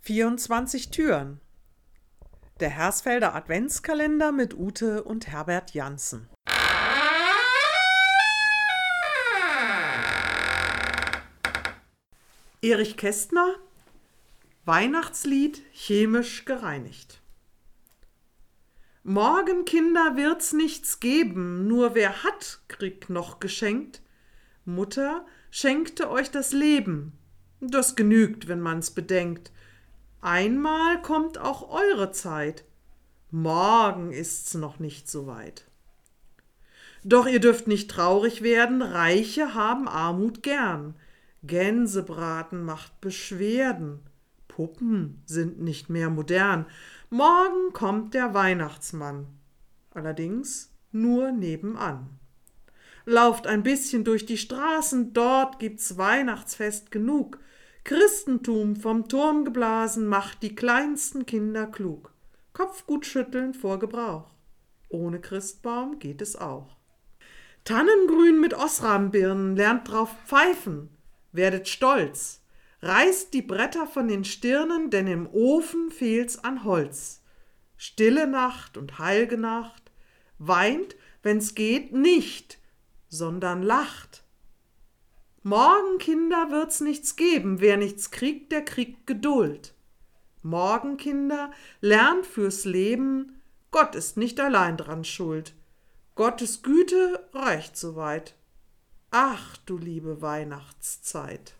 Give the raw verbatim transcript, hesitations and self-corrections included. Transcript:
vierundzwanzig Türen. Der Hersfelder Adventskalender mit Ute und Herbert Janssen. Erich Kästner, Weihnachtslied chemisch gereinigt. Morgen, Kinder, wird's nichts geben, nur wer hat, kriegt noch geschenkt. Mutter schenkte euch das Leben, das genügt, wenn man's bedenkt. Einmal kommt auch eure Zeit, morgen ist's noch nicht so weit. Doch ihr dürft nicht traurig werden, Reiche haben Armut gern. Gänsebraten macht Beschwerden, Puppen sind nicht mehr modern. Morgen kommt der Weihnachtsmann, allerdings nur nebenan. Lauft ein bisschen durch die Straßen, dort gibt's Weihnachtsfest genug. Christentum vom Turm geblasen macht die kleinsten Kinder klug. Kopfgut schütteln vor Gebrauch, ohne Christbaum geht es auch. Tannengrün mit Osrambirnen, lernt drauf pfeifen, werdet stolz. Reißt die Bretter von den Stirnen, denn im Ofen fehlt's an Holz. Stille Nacht und heilge Nacht, weint, wenn's geht, nicht, sondern lacht. Morgen, Kinder, wird's nichts geben, wer nichts kriegt, der kriegt Geduld. Morgen, Kinder, lernt fürs Leben, Gott ist nicht allein dran schuld. Gottes Güte reicht soweit. Ach, du liebe Weihnachtszeit.